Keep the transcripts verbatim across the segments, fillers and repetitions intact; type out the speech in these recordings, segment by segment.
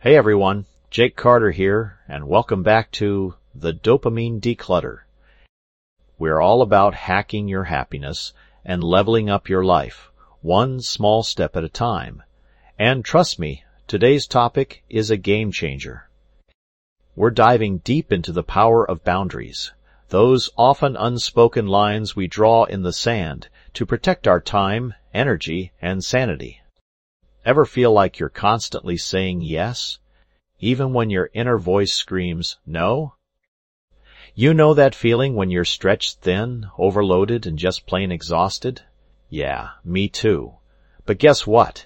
Hey everyone, Jake Carter here, and welcome back to The Dopamine Declutter. We're all about hacking your happiness and leveling up your life, one small step at a time. And trust me, today's topic is a game changer. We're diving deep into the power of boundaries, those often unspoken lines we draw in the sand to protect our time, energy, and sanity. Ever feel like you're constantly saying yes, even when your inner voice screams no? You know that feeling when you're stretched thin, overloaded, and just plain exhausted? Yeah, me too. But guess what?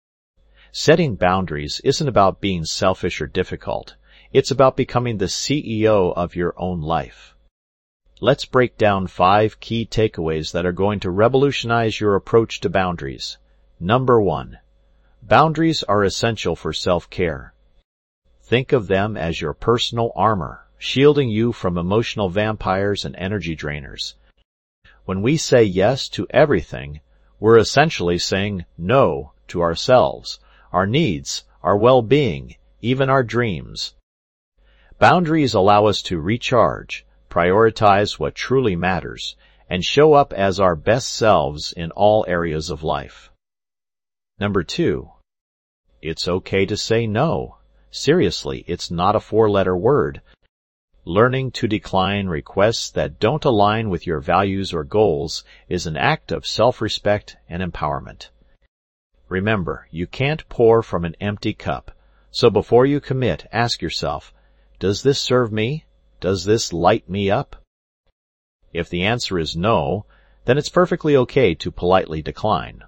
Setting boundaries isn't about being selfish or difficult. It's about becoming the C E O of your own life. Let's break down five key takeaways that are going to revolutionize your approach to boundaries. Number one. Boundaries are essential for self-care. Think of them as your personal armor, shielding you from emotional vampires and energy drainers. When we say yes to everything, we're essentially saying no to ourselves, our needs, our well-being, even our dreams. Boundaries allow us to recharge, prioritize what truly matters, and show up as our best selves in all areas of life. Number two. It's okay to say no. Seriously, it's not a four-letter word. Learning to decline requests that don't align with your values or goals is an act of self-respect and empowerment. Remember, you can't pour from an empty cup, so before you commit, ask yourself, does this serve me? Does this light me up? If the answer is no, then it's perfectly okay to politely decline.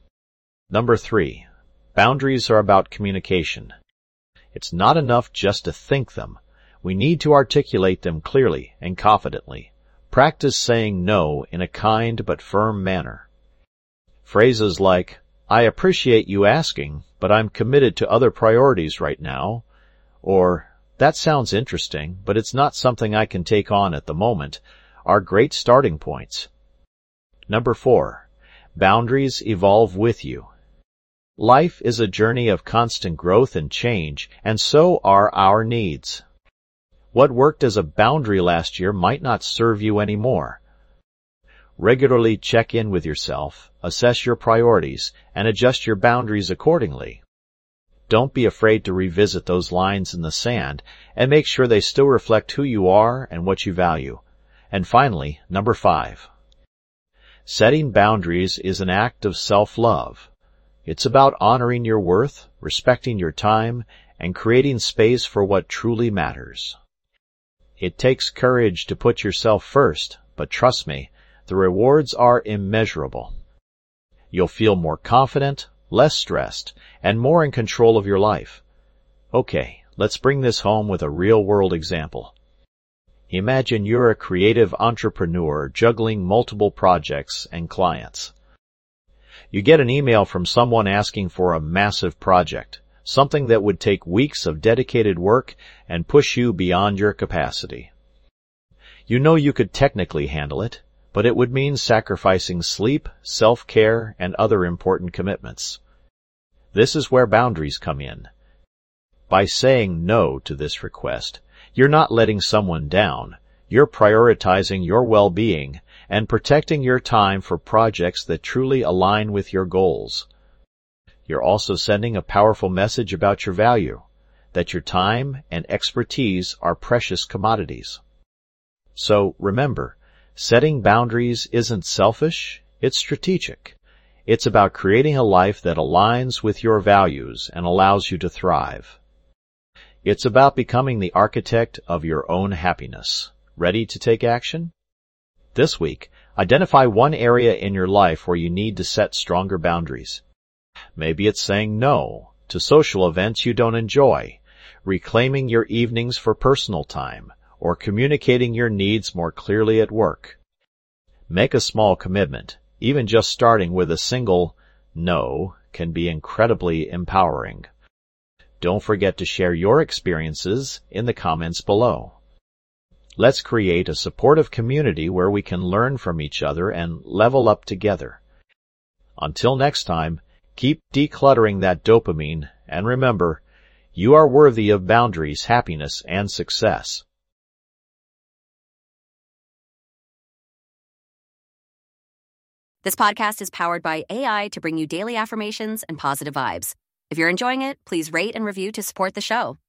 Number three. Boundaries are about communication. It's not enough just to think them. We need to articulate them clearly and confidently. Practice saying no in a kind but firm manner. Phrases like, I appreciate you asking, but I'm committed to other priorities right now, or, that sounds interesting, but it's not something I can take on at the moment, are great starting points. Number four. Boundaries evolve with you. Life is a journey of constant growth and change, and so are our needs. What worked as a boundary last year might not serve you anymore. Regularly check in with yourself, assess your priorities, and adjust your boundaries accordingly. Don't be afraid to revisit those lines in the sand, and make sure they still reflect who you are and what you value. And finally, number five. Setting boundaries is an act of self-love. It's about honoring your worth, respecting your time, and creating space for what truly matters. It takes courage to put yourself first, but trust me, the rewards are immeasurable. You'll feel more confident, less stressed, and more in control of your life. Okay, let's bring this home with a real-world example. Imagine you're a creative entrepreneur juggling multiple projects and clients. You get an email from someone asking for a massive project, something that would take weeks of dedicated work and push you beyond your capacity. You know you could technically handle it, but it would mean sacrificing sleep, self-care, and other important commitments. This is where boundaries come in. By saying no to this request, you're not letting someone down. You're prioritizing your well-being and protecting your time for projects that truly align with your goals. You're also sending a powerful message about your value, that your time and expertise are precious commodities. So remember, setting boundaries isn't selfish, it's strategic. It's about creating a life that aligns with your values and allows you to thrive. It's about becoming the architect of your own happiness. Ready to take action? This week, identify one area in your life where you need to set stronger boundaries. Maybe it's saying no to social events you don't enjoy, reclaiming your evenings for personal time, or communicating your needs more clearly at work. Make a small commitment. Even just starting with a single no can be incredibly empowering. Don't forget to share your experiences in the comments below. Let's create a supportive community where we can learn from each other and level up together. Until next time, keep decluttering that dopamine, and remember, You are worthy of boundaries, happiness, and success. This podcast is powered by A I to bring you daily affirmations and positive vibes. If you're enjoying it, please rate and review to support the show.